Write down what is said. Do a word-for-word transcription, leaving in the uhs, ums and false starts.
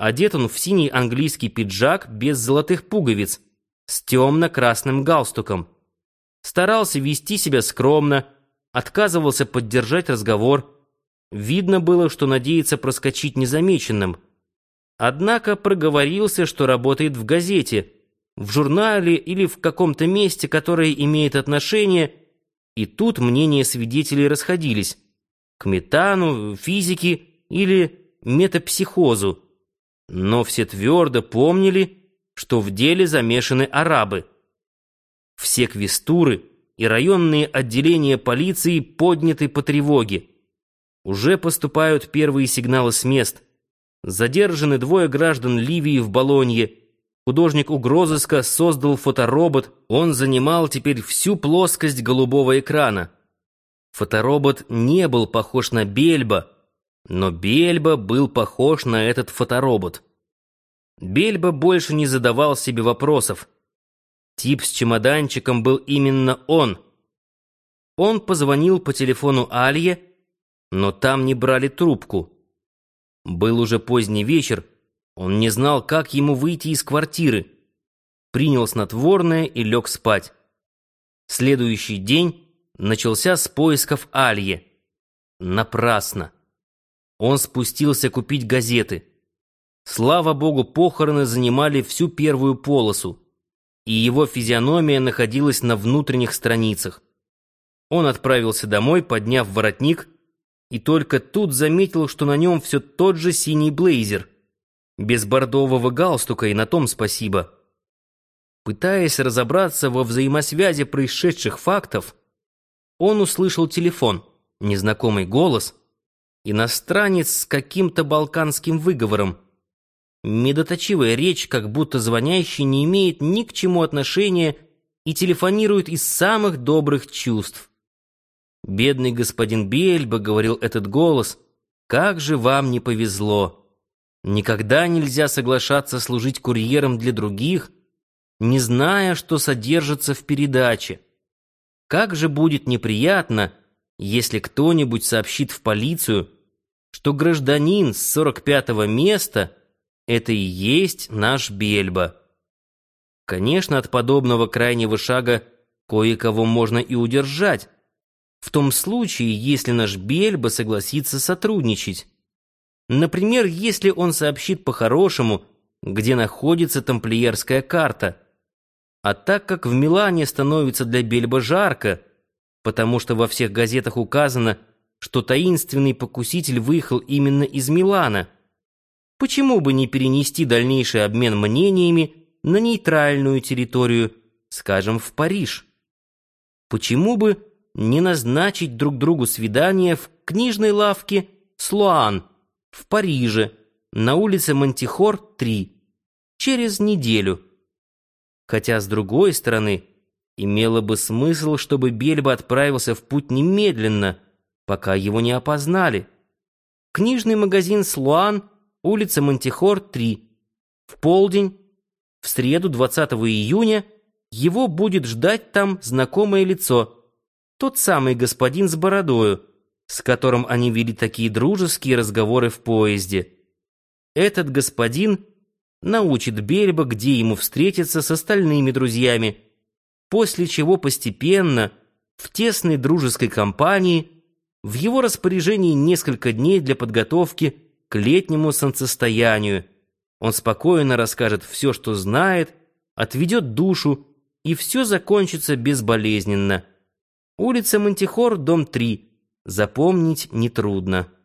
Одет он в синий английский пиджак без золотых пуговиц, с темно-красным галстуком. Старался вести себя скромно, отказывался поддержать разговор. Видно было, что надеется проскочить незамеченным. Однако проговорился, что работает в газете, в журнале или в каком-то месте, которое имеет отношение, и тут мнения свидетелей расходились к метану, физике или метапсихозу. Но все твердо помнили, что в деле замешаны арабы. Все квестуры и районные отделения полиции подняты по тревоге. Уже поступают первые сигналы с мест. Задержаны двое граждан Ливии в Болонье. Художник угрозыска создал фоторобот. Он занимал теперь всю плоскость голубого экрана. Фоторобот не был похож на Бельба, но Бельба был похож на этот фоторобот. Бельба больше не задавал себе вопросов. Тип с чемоданчиком был именно он. Он позвонил по телефону Алье, но там не брали трубку. Был уже поздний вечер, он не знал, как ему выйти из квартиры. Принял снотворное и лег спать. Следующий день начался с поисков Алье. Напрасно. Он спустился купить газеты. Слава богу, похороны занимали всю первую полосу, и его физиономия находилась на внутренних страницах. Он отправился домой, подняв воротник, и только тут заметил, что на нем все тот же синий блейзер, без бордового галстука, и на том спасибо. Пытаясь разобраться во взаимосвязи происшедших фактов, он услышал телефон, незнакомый голос, иностранец с каким-то балканским выговором. Медоточивая речь, как будто звонящий не имеет ни к чему отношения и телефонирует из самых добрых чувств. «Бедный господин Бельба», — говорил этот голос, — «как же вам не повезло! Никогда нельзя соглашаться служить курьером для других, не зная, что содержится в передаче. Как же будет неприятно, если кто-нибудь сообщит в полицию, что гражданин с сорок пятого места — это и есть наш Бельба». Конечно, от подобного крайнего шага кое-кого можно и удержать, в том случае, если наш Бельба согласится сотрудничать. Например, если он сообщит по-хорошему, где находится тамплиерская карта. А так как в Милане становится для Бельба жарко, потому что во всех газетах указано, что таинственный покуситель выехал именно из Милана, почему бы не перенести дальнейший обмен мнениями на нейтральную территорию, скажем, в Париж? Почему бы не назначить друг другу свидание в книжной лавке «Слоан» в Париже, на улице Монтихор, три, через неделю? Хотя, с другой стороны, имело бы смысл, чтобы Бельба отправился в путь немедленно, пока его не опознали. Книжный магазин «Слоан», улица Монтихор, три. В полдень, в среду, двадцатого июня, его будет ждать там знакомое лицо, тот самый господин с бородою, с которым они вели такие дружеские разговоры в поезде. Этот господин научит Бельба, где ему встретиться с остальными друзьями, после чего постепенно, в тесной дружеской компании, в его распоряжении несколько дней для подготовки к летнему солнцестоянию. Он спокойно расскажет все, что знает, отведет душу, и все закончится безболезненно. Улица Монтихор, дом три. Запомнить нетрудно.